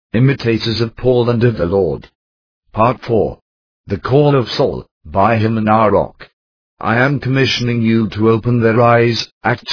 imitators of Paul and of the Lord. Part 4. The Call of Saul, by Hyman R. Rock. I am commissioning you to open their eyes, Acts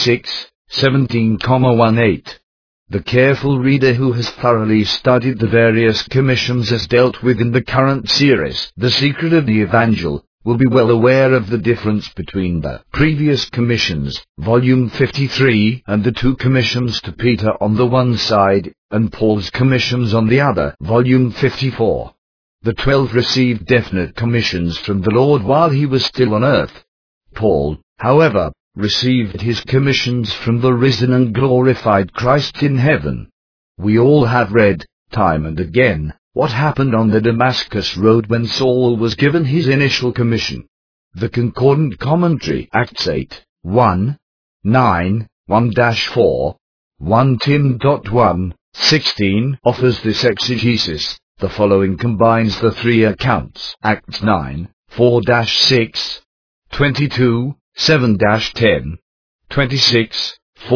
26:17-18. The careful reader who has thoroughly studied the various commissions as dealt with in the current series, The Secret of the Evangel, will be well aware of the difference between the previous commissions, volume 53, and the two commissions to Peter on the one side, and Paul's commissions on the other, volume 54. The 12 received definite commissions from the Lord while he was still on earth. Paul, however, received his commissions from the risen and glorified Christ in heaven. We all have read, time and again, what happened on the Damascus Road when Saul was given his initial commission. The Concordant Commentary, Acts 8:1-9, 1-4, 1 Tim.1, 16, offers this exegesis. The following combines the three accounts, Acts 9:4-6, 22, 7-10, 26,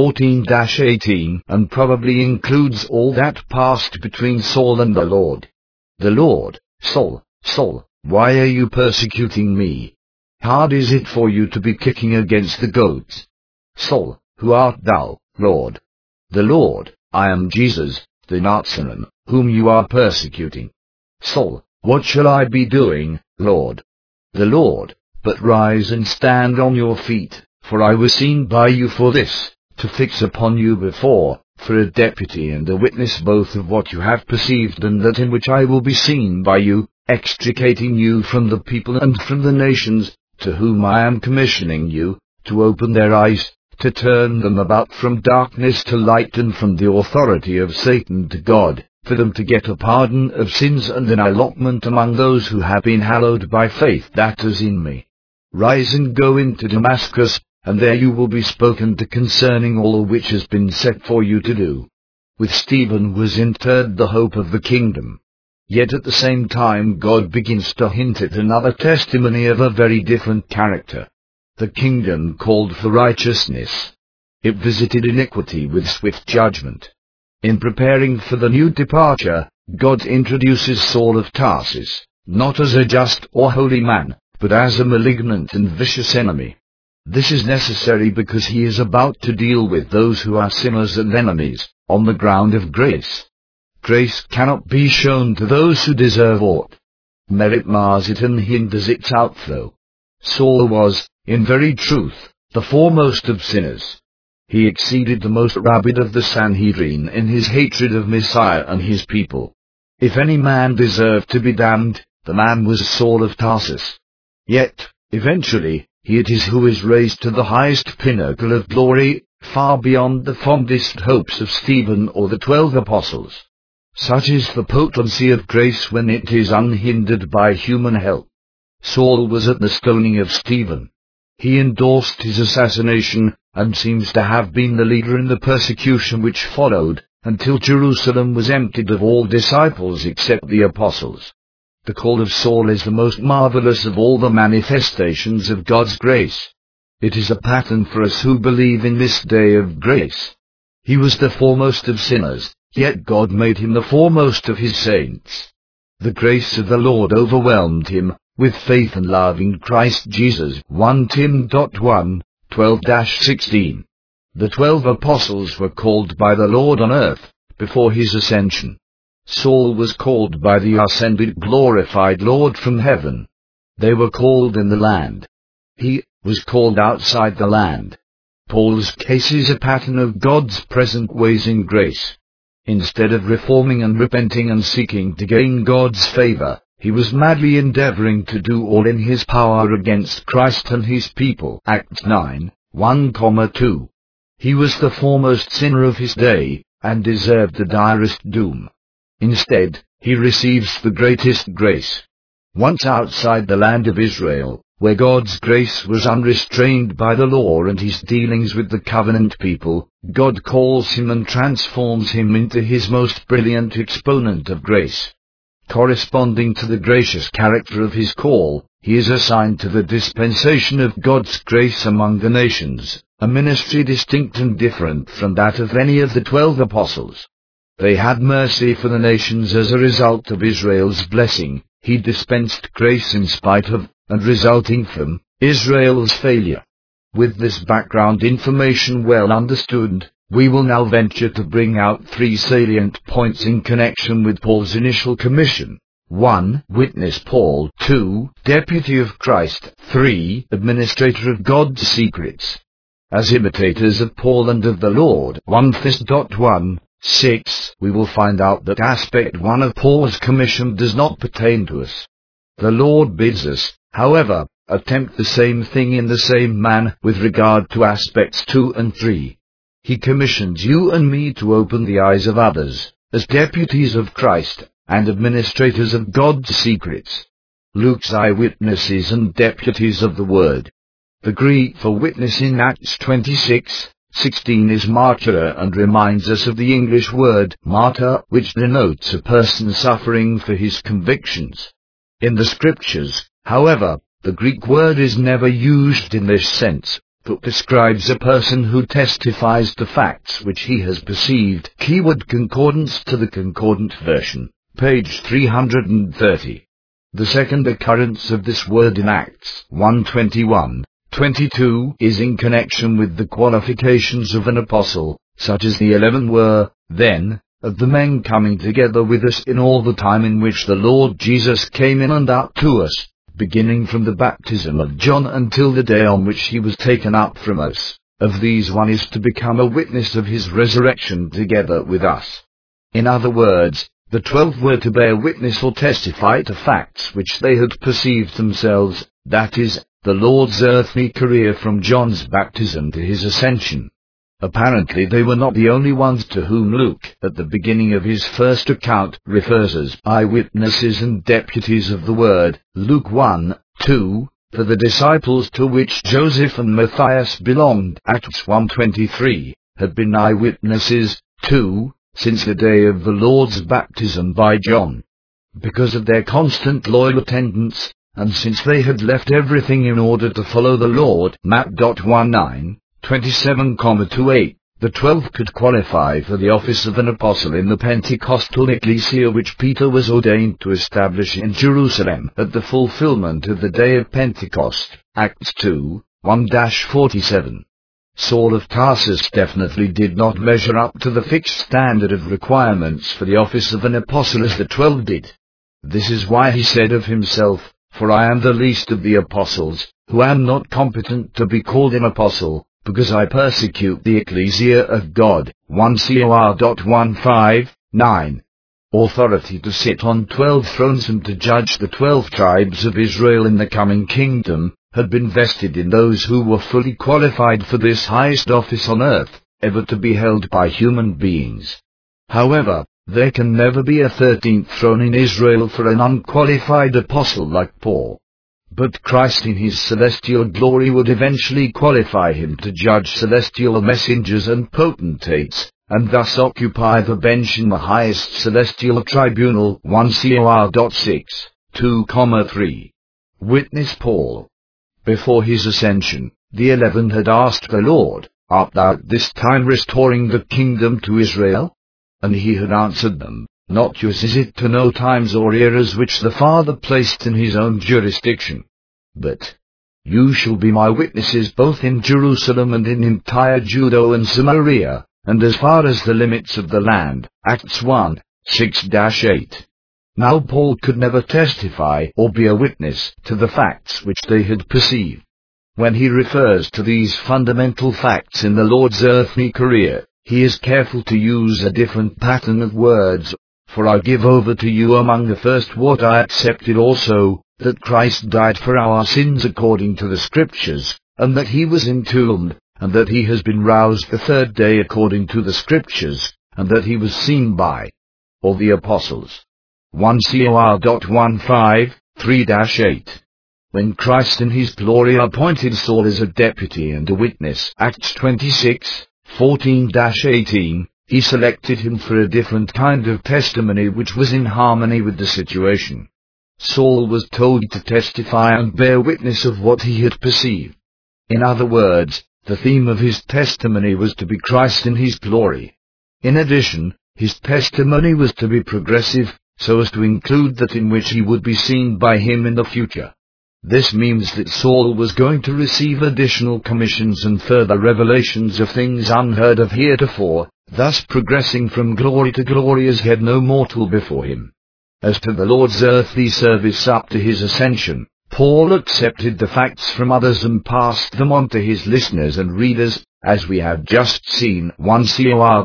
14-18, and probably includes all that passed between Saul and the Lord. The Lord: Saul, Saul, why are you persecuting me? Hard is it for you to be kicking against the goads. Saul: who art thou, Lord? The Lord: I am Jesus, the Nazarene, whom you are persecuting. Saul: what shall I be doing, Lord? The Lord: but rise and stand on your feet, for I was seen by you for this, to fix upon you before, for a deputy and a witness both of what you have perceived and that in which I will be seen by you, extricating you from the people and from the nations, to whom I am commissioning you, to open their eyes, to turn them about from darkness to light and from the authority of Satan to God, for them to get a pardon of sins and an allotment among those who have been hallowed by faith that is in me. Rise and go into Damascus, and there you will be spoken to concerning all which has been set for you to do. With Stephen was interred the hope of the kingdom. Yet at the same time God begins to hint at another testimony of a very different character. The kingdom called for righteousness. It visited iniquity with swift judgment. In preparing for the new departure, God introduces Saul of Tarsus, not as a just or holy man, but as a malignant and vicious enemy. This is necessary because he is about to deal with those who are sinners and enemies, on the ground of grace. Grace cannot be shown to those who deserve aught. Merit mars it and hinders its outflow. Saul was, in very truth, the foremost of sinners. He exceeded the most rabid of the Sanhedrin in his hatred of Messiah and his people. If any man deserved to be damned, the man was Saul of Tarsus. Yet, eventually, he it is who is raised to the highest pinnacle of glory, far beyond the fondest hopes of Stephen or the 12 apostles. Such is the potency of grace when it is unhindered by human help. Saul was at the stoning of Stephen. He endorsed his assassination, and seems to have been the leader in the persecution which followed, until Jerusalem was emptied of all disciples except the apostles. The call of Saul is the most marvelous of all the manifestations of God's grace. It is a pattern for us who believe in this day of grace. He was the foremost of sinners, yet God made him the foremost of his saints. The grace of the Lord overwhelmed him, with faith and love in Christ Jesus. 1 Tim.1, 12-16. The 12 apostles were called by the Lord on earth, before his ascension. Saul was called by the ascended glorified Lord from heaven. They were called in the land. He was called outside the land. Paul's case is a pattern of God's present ways in grace. Instead of reforming and repenting and seeking to gain God's favor, he was madly endeavoring to do all in his power against Christ and his people. Acts 9:1-2. He was the foremost sinner of his day, and deserved the direst doom. Instead, he receives the greatest grace. Once outside the land of Israel, where God's grace was unrestrained by the law and his dealings with the covenant people, God calls him and transforms him into his most brilliant exponent of grace. Corresponding to the gracious character of his call, he is assigned to the dispensation of God's grace among the nations, a ministry distinct and different from that of any of the 12 apostles. They had mercy for the nations as a result of Israel's blessing. He dispensed grace in spite of, and resulting from, Israel's failure. With this background information well understood, we will now venture to bring out 3 salient points in connection with Paul's initial commission. 1. Witness Paul. 2. Deputy of Christ. 3. Administrator of God's secrets. As imitators of Paul and of the Lord. 1 Thess. 6. We will find out that aspect 1 of Paul's commission does not pertain to us. The Lord bids us, however, attempt the same thing in the same manner with regard to aspects 2 and 3. He commissions you and me to open the eyes of others, as deputies of Christ, and administrators of God's secrets. Luke's eyewitnesses and deputies of the Word. The Greek for witness in Acts 26:16 is martyr and reminds us of the English word martyr, which denotes a person suffering for his convictions. In the Scriptures, however, the Greek word is never used in this sense, but describes a person who testifies to facts which he has perceived. Keyword concordance to the Concordant Version, page 330. The second occurrence of this word in Acts 1:21-22 is in connection with the qualifications of an apostle, such as the 11 were, then, of the men coming together with us in all the time in which the Lord Jesus came in and out to us, beginning from the baptism of John until the day on which he was taken up from us. Of these one is to become a witness of his resurrection together with us. In other words, the 12 were to bear witness or testify to facts which they had perceived themselves, that is, the Lord's earthly career from John's baptism to his ascension. Apparently they were not the only ones to whom Luke, at the beginning of his first account, refers as eyewitnesses and deputies of the Word. Luke 1:2, for the disciples to which Joseph and Matthias belonged, Acts 1:23, had been eyewitnesses, 2, since the day of the Lord's baptism by John. Because of their constant loyal attendance, and since they had left everything in order to follow the Lord, Matt. 1:9-27,28, the 12 could qualify for the office of an apostle in the Pentecostal ecclesia which Peter was ordained to establish in Jerusalem at the fulfillment of the day of Pentecost, Acts 2:1-47. Saul of Tarsus definitely did not measure up to the fixed standard of requirements for the office of an apostle as the 12 did. This is why he said of himself, "For I am the least of the apostles, who am not competent to be called an apostle, because I persecute the ecclesia of God." 1 Cor. 1:5-9. Authority to sit on 12 thrones and to judge the 12 tribes of Israel in the coming kingdom had been vested in those who were fully qualified for this highest office on earth, ever to be held by human beings. However, there can never be a 13th throne in Israel for an unqualified apostle like Paul. But Christ in his celestial glory would eventually qualify him to judge celestial messengers and potentates, and thus occupy the bench in the highest celestial tribunal. 1 Cor. 6:2-3. Witness Paul. Before his ascension, the 11 had asked the Lord, "Art thou at this time restoring the kingdom to Israel?" And he had answered them, "Not yours is it to know times or eras which the Father placed in his own jurisdiction. But you shall be my witnesses both in Jerusalem and in entire Judea and Samaria, and as far as the limits of the land." Acts 1:6-8. Now Paul could never testify or be a witness to the facts which they had perceived. When he refers to these fundamental facts in the Lord's earthly career, he is careful to use a different pattern of words. "For I give over to you among the first what I accepted also, that Christ died for our sins according to the Scriptures, and that he was entombed, and that he has been roused the third day according to the Scriptures, and that he was seen by all the apostles." 1 Cor. 1:5-3-8. When Christ in his glory appointed Saul as a deputy and a witness, Acts 26:14-18, he selected him for a different kind of testimony which was in harmony with the situation. Saul was told to testify and bear witness of what he had perceived. In other words, the theme of his testimony was to be Christ in his glory. In addition, His testimony was to be progressive, so as to include that in which he would be seen by him in the future. This means that Saul was going to receive additional commissions and further revelations of things unheard of heretofore, thus progressing from glory to glory as had no mortal before him. As to the Lord's earthly service up to his ascension, Paul accepted the facts from others and passed them on to his listeners and readers, as we have just seen 1 Cor.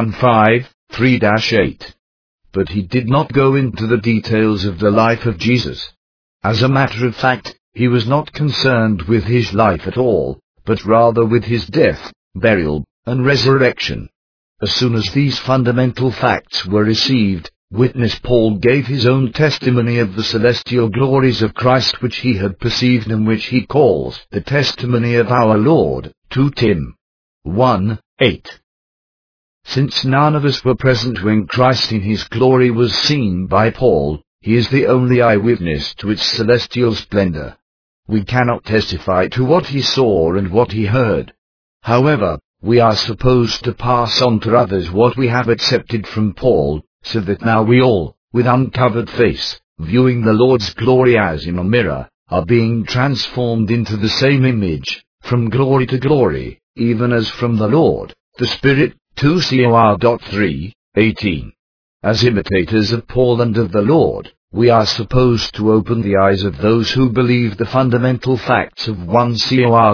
15:3-8. But he did not go into the details of the life of Jesus. As a matter of fact, he was not concerned with his life at all, but rather with his death, burial, and resurrection. As soon as these fundamental facts were received, witness Paul gave his own testimony of the celestial glories of Christ which he had perceived and which he calls the testimony of our Lord, 2 Tim. 1:8. Since none of us were present when Christ in his glory was seen by Paul, he is the only eyewitness to its celestial splendor. We cannot testify to what he saw and what he heard. However, we are supposed to pass on to others what we have accepted from Paul, so that now we all, with uncovered face, viewing the Lord's glory as in a mirror, are being transformed into the same image, from glory to glory, even as from the Lord, the Spirit, 2 Cor. 3:18. As imitators of Paul and of the Lord, we are supposed to open the eyes of those who believe the fundamental facts of 1 Cor.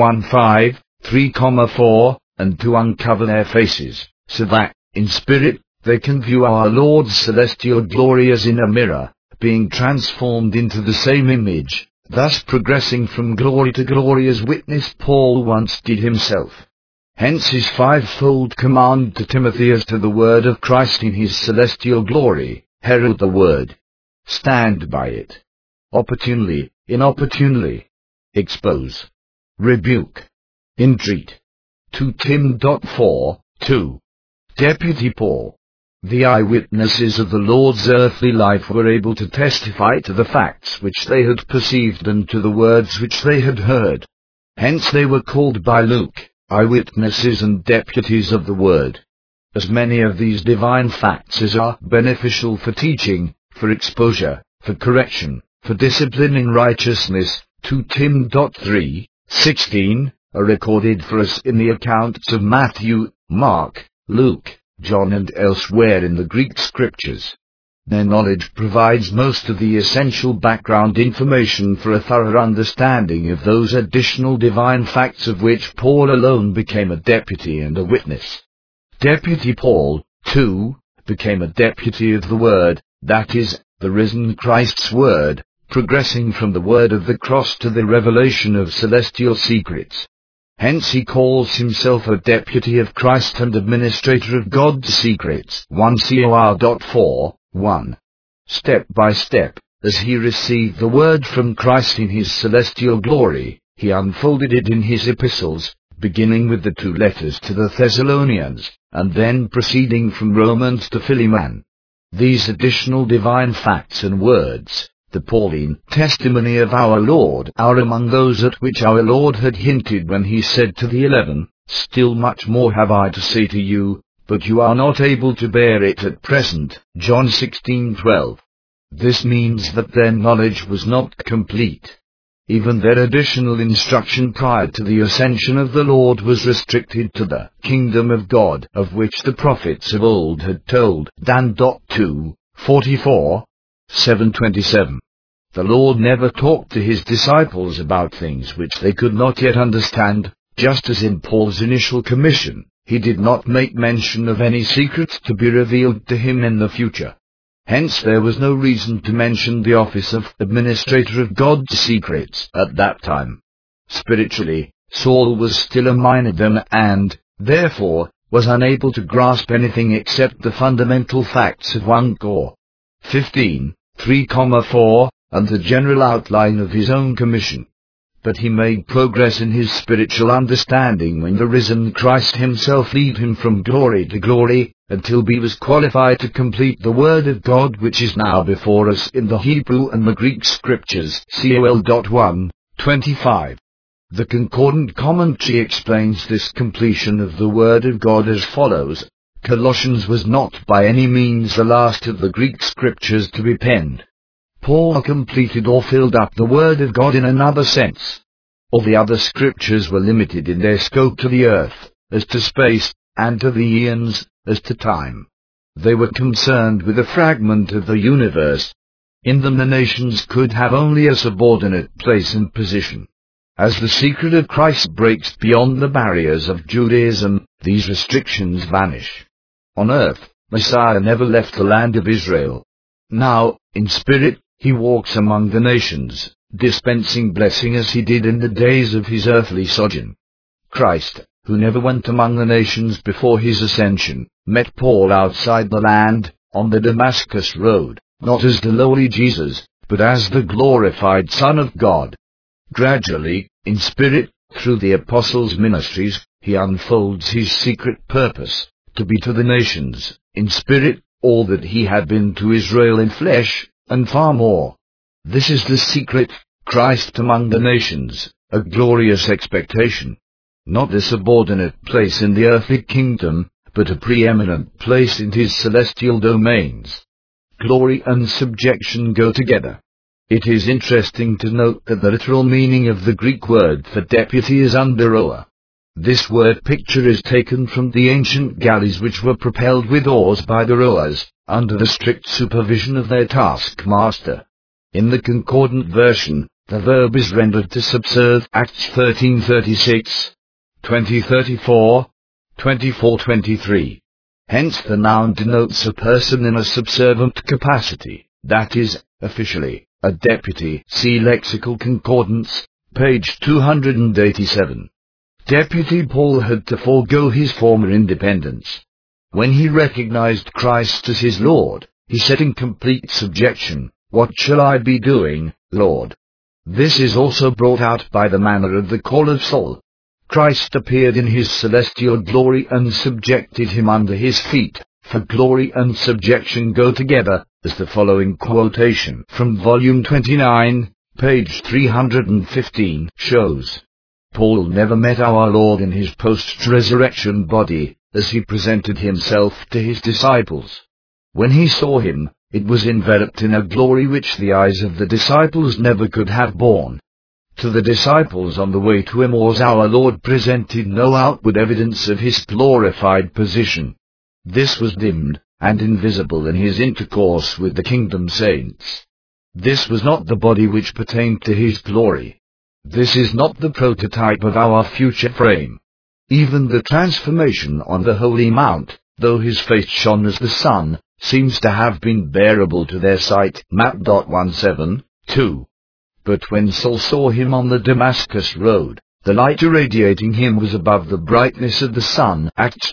1:5-3,4, and to uncover their faces, so that, in spirit, they can view our Lord's celestial glory as in a mirror, being transformed into the same image, thus progressing from glory to glory as witness Paul once did himself. Hence his fivefold command to Timothy as to the word of Christ in his celestial glory: herald the word. Stand by it. Opportunely, inopportunely. Expose. Rebuke. Entreat. 2 Tim. 4:2. Deputy Paul. The eyewitnesses of the Lord's earthly life were able to testify to the facts which they had perceived and to the words which they had heard. Hence they were called by Luke, eyewitnesses and deputies of the word. As many of these divine facts as are beneficial for teaching, for exposure, for correction, for discipline in righteousness, 2 Tim. 3:16, are recorded for us in the accounts of Matthew, Mark, Luke, John and elsewhere in the Greek scriptures. Their knowledge provides most of the essential background information for a thorough understanding of those additional divine facts of which Paul alone became a deputy and a witness. Deputy Paul, too, became a deputy of the Word, that is, the risen Christ's Word, progressing from the word of the cross to the revelation of celestial secrets. Hence he calls himself a deputy of Christ and administrator of God's secrets, 1 Cor. 4:1. Step by step, as he received the word from Christ in his celestial glory, he unfolded it in his epistles, beginning with the 2 letters to the Thessalonians, and then proceeding from Romans to Philemon. These additional divine facts and words, the Pauline testimony of our Lord, are among those at which our Lord had hinted when he said to the 11, "Still much more have I to say to you, but you are not able to bear it at present." John 16:12. This means that their knowledge was not complete. Even their additional instruction prior to the ascension of the Lord was restricted to the kingdom of God, of which the prophets of old had told. Dan. 2:44-7:27. The Lord never talked to his disciples about things which they could not yet understand, just as in Paul's initial commission, he did not make mention of any secrets to be revealed to him in the future. Hence there was no reason to mention the office of administrator of God's secrets at that time. Spiritually, Saul was still a minor then and, therefore, was unable to grasp anything except the fundamental facts of 1 Cor. 15:3,4, and the general outline of his own commission. But he made progress in his spiritual understanding when the risen Christ himself led him from glory to glory, until he was qualified to complete the Word of God which is now before us in the Hebrew and the Greek scriptures. Col. 1:25. The concordant commentary explains this completion of the Word of God as follows: Colossians was not by any means the last of the Greek scriptures to be penned. Paul completed or filled up the Word of God in another sense. All the other scriptures were limited in their scope to the earth, as to space, and to the eons, as to time. They were concerned with a fragment of the universe. In them the nations could have only a subordinate place and position. As the secret of Christ breaks beyond the barriers of Judaism, these restrictions vanish. On earth, Messiah never left the land of Israel. Now, in spirit, he walks among the nations, dispensing blessing as he did in the days of his earthly sojourn. Christ, who never went among the nations before his ascension, met Paul outside the land, on the Damascus road, not as the lowly Jesus, but as the glorified Son of God. Gradually, in spirit, through the apostles' ministries, he unfolds his secret purpose, to be to the nations, in spirit, all that he had been to Israel in flesh, and far more. This is the secret, Christ among the nations, a glorious expectation. Not a subordinate place in the earthly kingdom, but a preeminent place in his celestial domains. Glory and subjection go together. It is interesting to note that the literal meaning of the Greek word for deputy is underrower. This word picture is taken from the ancient galleys which were propelled with oars by the rowers, under the strict supervision of their taskmaster. In the concordant version, the verb is rendered to subserve, Acts 13:36, 20:34, 24:23. Hence the noun denotes a person in a subservient capacity, that is, officially, a deputy. See Lexical Concordance, page 287. Deputy Paul had to forego his former independence. When he recognized Christ as his Lord, he said in complete subjection, "What shall I be doing, Lord?" This is also brought out by the manner of the call of Saul. Christ appeared in his celestial glory and subjected him under his feet, for glory and subjection go together, as the following quotation from volume 29, page 315 shows. Paul never met our Lord in his post-resurrection body, as he presented himself to his disciples. When he saw him, it was enveloped in a glory which the eyes of the disciples never could have borne. To the disciples on the way to Emmaus our Lord presented no outward evidence of his glorified position. This was dimmed and invisible in his intercourse with the kingdom saints. This was not the body which pertained to his glory. This is not the prototype of our future frame. Even the transformation on the Holy Mount, though his face shone as the sun, seems to have been bearable to their sight. Map.17:2. But when Saul saw him on the Damascus road, the light irradiating him was above the brightness of the sun. Acts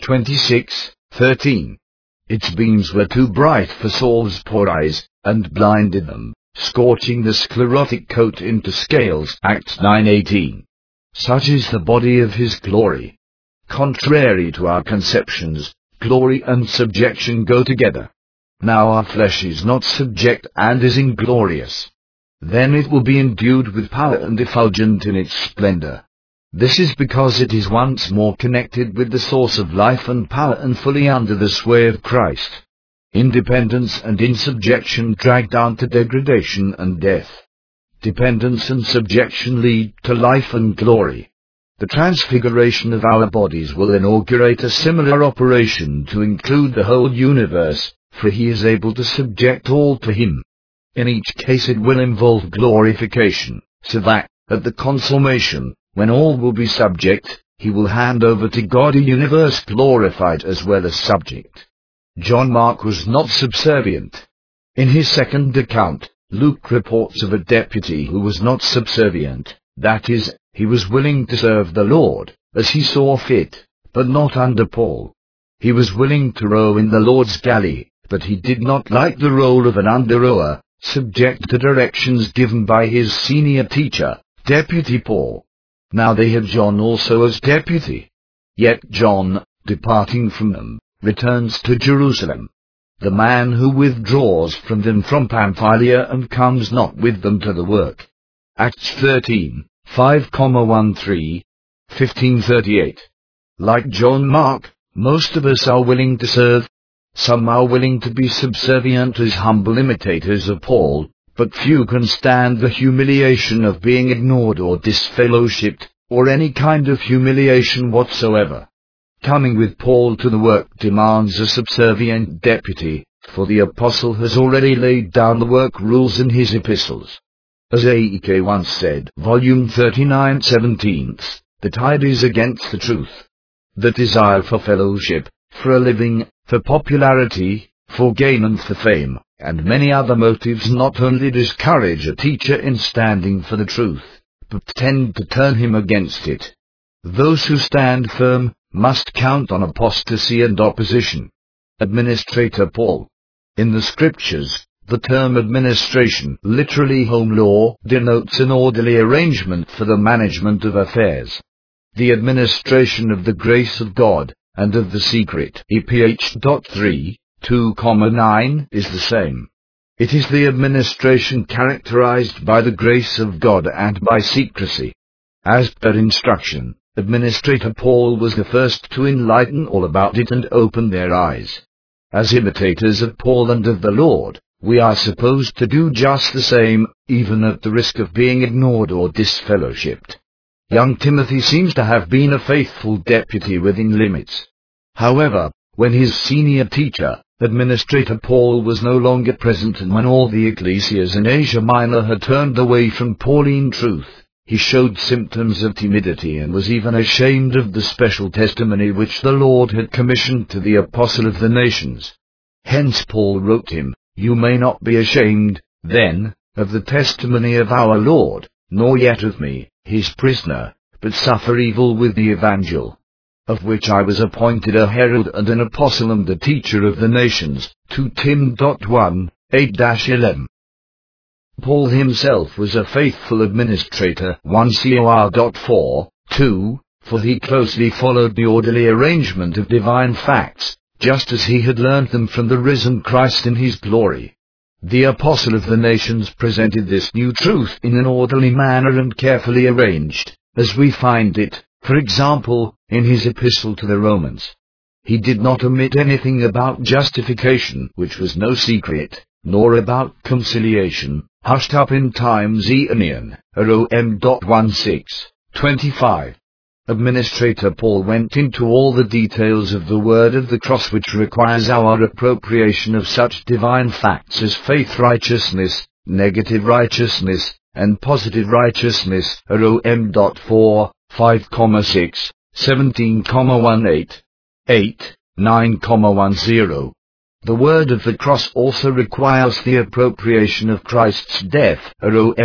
26:13. Its beams were too bright for Saul's poor eyes, and blinded them, scorching the sclerotic coat into scales. Acts 9:18. Such is the body of his glory. Contrary to our conceptions, glory and subjection go together. Now our flesh is not subject and is inglorious. Then it will be endued with power and effulgent in its splendor. This is because it is once more connected with the source of life and power and fully under the sway of Christ. Independence and insubjection drag down to degradation and death. Dependence and subjection lead to life and glory. The transfiguration of our bodies will inaugurate a similar operation to include the whole universe, for he is able to subject all to him. In each case it will involve glorification, so that, at the consummation, when all will be subject, he will hand over to God a universe glorified as well as subject. John Mark was not subservient. In his second account, Luke reports of a deputy who was not subservient, that is, he was willing to serve the Lord, as he saw fit, but not under Paul. He was willing to row in the Lord's galley, but he did not like the role of an under-rower, subject to directions given by his senior teacher, Deputy Paul. Now they had John also as deputy. Yet John, departing from them, returns to Jerusalem. The man who withdraws from them from Pamphylia and comes not with them to the work. Acts 13:5,13, 15:38. Like John Mark, Most of us are willing to serve. Some are willing to be subservient as humble imitators of Paul, but few can stand the humiliation of being ignored or disfellowshipped, or any kind of humiliation whatsoever. Coming with Paul to the work demands a subservient deputy, for the apostle has already laid down the work rules in his epistles. As A.E.K. once said, volume 39 17th, the tide is against the truth. The desire for fellowship, for a living, for popularity, for gain and for fame, and many other motives not only discourage a teacher in standing for the truth, but tend to turn him against it. Those who stand firm must count on apostasy and opposition. Administrator Paul. In the Scriptures, the term administration, literally home law, denotes an orderly arrangement for the management of affairs. The administration of the grace of God, and of the secret EPH. 3:2,9 is the same. It is the administration characterized by the grace of God and by secrecy. As per instruction, Administrator Paul was the first to enlighten all about it and open their eyes. As imitators of Paul and of the Lord, we are supposed to do just the same, even at the risk of being ignored or disfellowshipped. Young Timothy seems to have been a faithful deputy within limits. However, when his senior teacher, Administrator Paul, was no longer present, and when all the ecclesias in Asia Minor had turned away from Pauline truth, he showed symptoms of timidity and was even ashamed of the special testimony which the Lord had commissioned to the apostle of the nations. Hence Paul wrote him, "You may not be ashamed, then, of the testimony of our Lord, nor yet of me, his prisoner, but suffer evil with the evangel, of which I was appointed a herald and an apostle and a teacher of the nations." 2 Tim 1, 8-11. Paul himself was a faithful administrator, 1 Cor. 4:2, for he closely followed the orderly arrangement of divine facts, just as he had learned them from the risen Christ in his glory. The apostle of the nations presented this new truth in an orderly manner and carefully arranged, as we find it, for example, in his epistle to the Romans. He did not omit anything about justification, which was no secret, nor about conciliation, hushed up in times aeonian, Rom. 16:25. Administrator Paul went into all the details of the word of the cross, which requires our appropriation of such divine facts as faith righteousness, negative righteousness, and positive righteousness, Rom. 4, 5,6, 17,18, 8, 9,10. The word of the cross also requires the appropriation of Christ's death, Rom.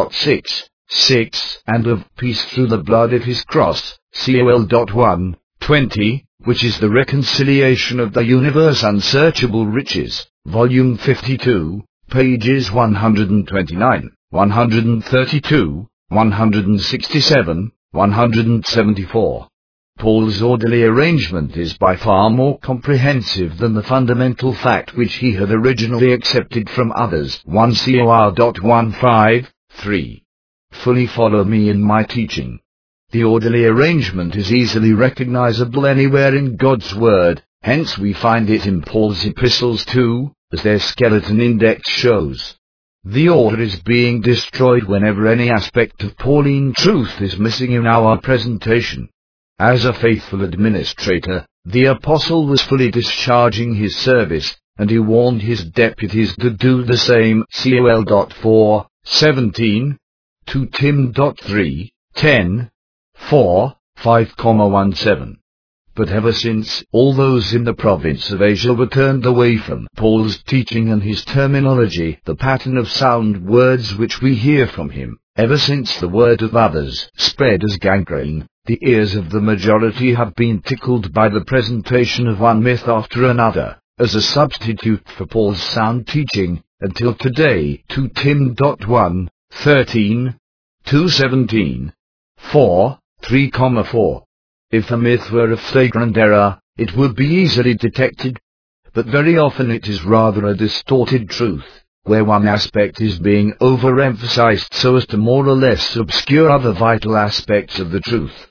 6, and of peace through the blood of his cross, Col. 1:20, which is the reconciliation of the universe unsearchable riches, volume 52, pages 129, 132, 167, 174. Paul's orderly arrangement is by far more comprehensive than the fundamental fact which he had originally accepted from others. 1 Cor. 1:5-3. Fully follow me in my teaching. The orderly arrangement is easily recognizable anywhere in God's Word, hence we find it in Paul's epistles too, as their skeleton index shows. The order is being destroyed whenever any aspect of Pauline truth is missing in our presentation. As a faithful administrator, the apostle was fully discharging his service, and he warned his deputies to do the same. Col. 4:17, 2 Tim 3:10, 4, 5,17. But ever since, all those in the province of Asia were turned away from Paul's teaching and his terminology, the pattern of sound words which we hear from him. Ever since the word of others spread as gangrene, the ears of the majority have been tickled by the presentation of one myth after another, as a substitute for Paul's sound teaching, until today. 2 Tim 1:13, 2:17, 4, 3,4. If a myth were a flagrant error, it would be easily detected, but very often it is rather a distorted truth, where one aspect is being overemphasized so as to more or less obscure other vital aspects of the truth.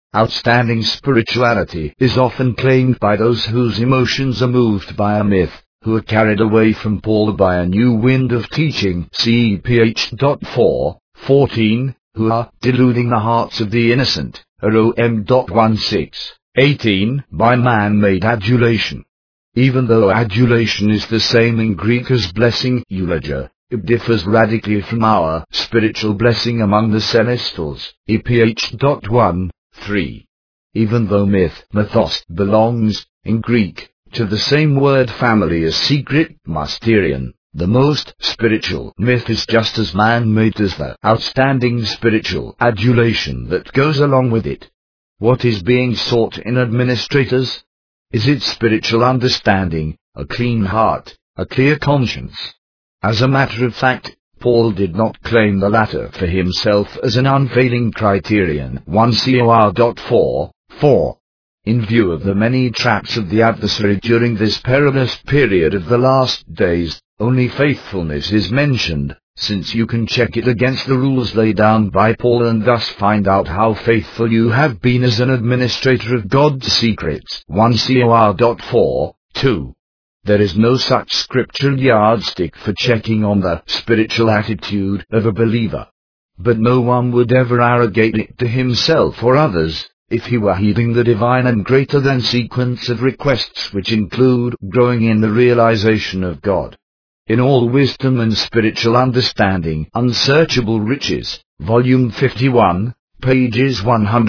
Outstanding spirituality is often claimed by those whose emotions are moved by a myth, who are carried away from Paul by a new wind of teaching, CEPH. 4:14, who are deluding the hearts of the innocent, ROM. 16:18, by man-made adulation. Even though adulation is the same in Greek as blessing, eulogia, it differs radically from our spiritual blessing among the celestials, EPH. 1:3. Even though mythos belongs, in Greek, to the same word family as secret, mysterion, the most spiritual myth is just as man-made as the outstanding spiritual adulation that goes along with it. What is being sought in administrators? Is it spiritual understanding, a clean heart, a clear conscience? As a matter of fact, Paul did not claim the latter for himself as an unfailing criterion. 1 Cor. 4:4. In view of the many traps of the adversary during this perilous period of the last days, only faithfulness is mentioned, since you can check it against the rules laid down by Paul and thus find out how faithful you have been as an administrator of God's secrets. 1 Cor. 4:2. There is no such scriptural yardstick for checking on the spiritual attitude of a believer. But no one would ever arrogate it to himself or others, if he were heeding the divine and greater than sequence of requests which include growing in the realization of God. In All Wisdom and Spiritual Understanding, Unsearchable Riches, Volume 51, pages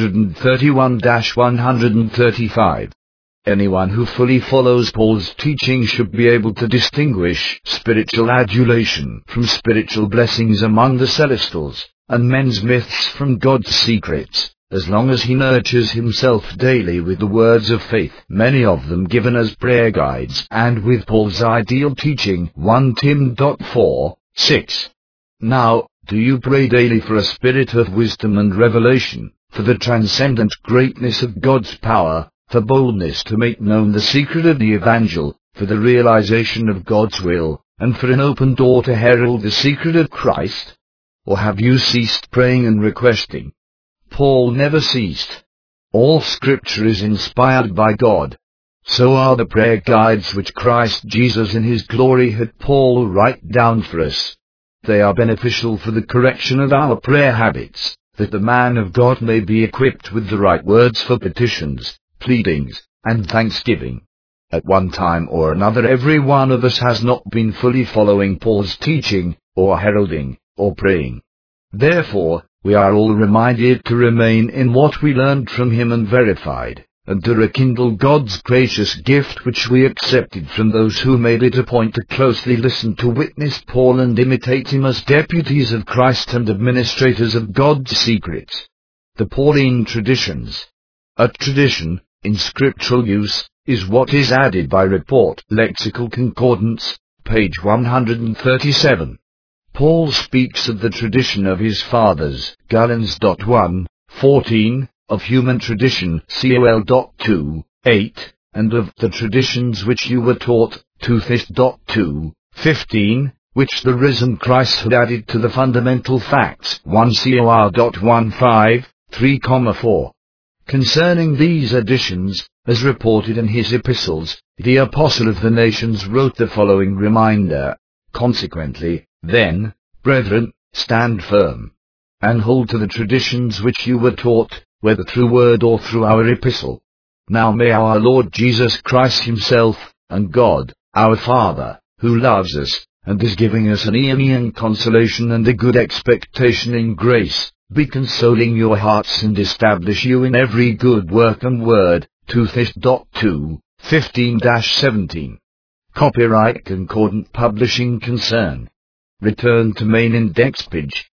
131-135. Anyone who fully follows Paul's teaching should be able to distinguish spiritual adulation from spiritual blessings among the celestials, and men's myths from God's secrets, as long as he nurtures himself daily with the words of faith, many of them given as prayer guides, and with Paul's ideal teaching. 1 Tim. 4:6. Now, do you pray daily for a spirit of wisdom and revelation, for the transcendent greatness of God's power, for boldness to make known the secret of the Evangel, for the realization of God's will, and for an open door to herald the secret of Christ? Or have you ceased praying and requesting? Paul never ceased. All Scripture is inspired by God. So are the prayer guides which Christ Jesus in His glory had Paul write down for us. They are beneficial for the correction of our prayer habits, that the man of God may be equipped with the right words for petitions, pleadings, and thanksgiving. At one time or another every one of us has not been fully following Paul's teaching, or heralding, or praying. Therefore, we are all reminded to remain in what we learned from him and verified, and to rekindle God's gracious gift which we accepted from those who made it a point to closely listen to witness Paul and imitate him as deputies of Christ and administrators of God's secrets. The Pauline traditions. A tradition, in scriptural use, is what is added by report. Lexical Concordance, page 137. Paul speaks of the tradition of his fathers, Galatians 1:14, of human tradition, Col. 2:8, and of the traditions which you were taught, Thess. 2:15, which the risen Christ had added to the fundamental facts, 1 Cor. 1:5, 3,4. Concerning these additions, as reported in his epistles, the Apostle of the Nations wrote the following reminder: Consequently, then, brethren, stand firm, and hold to the traditions which you were taught, whether through word or through our epistle. Now may our Lord Jesus Christ himself, and God, our Father, who loves us, and is giving us an eon consolation and a good expectation in grace, be consoling your hearts and establish you in every good work and word. Thess. 2:15-17. Copyright Concordant Publishing Concern. Return to main index page.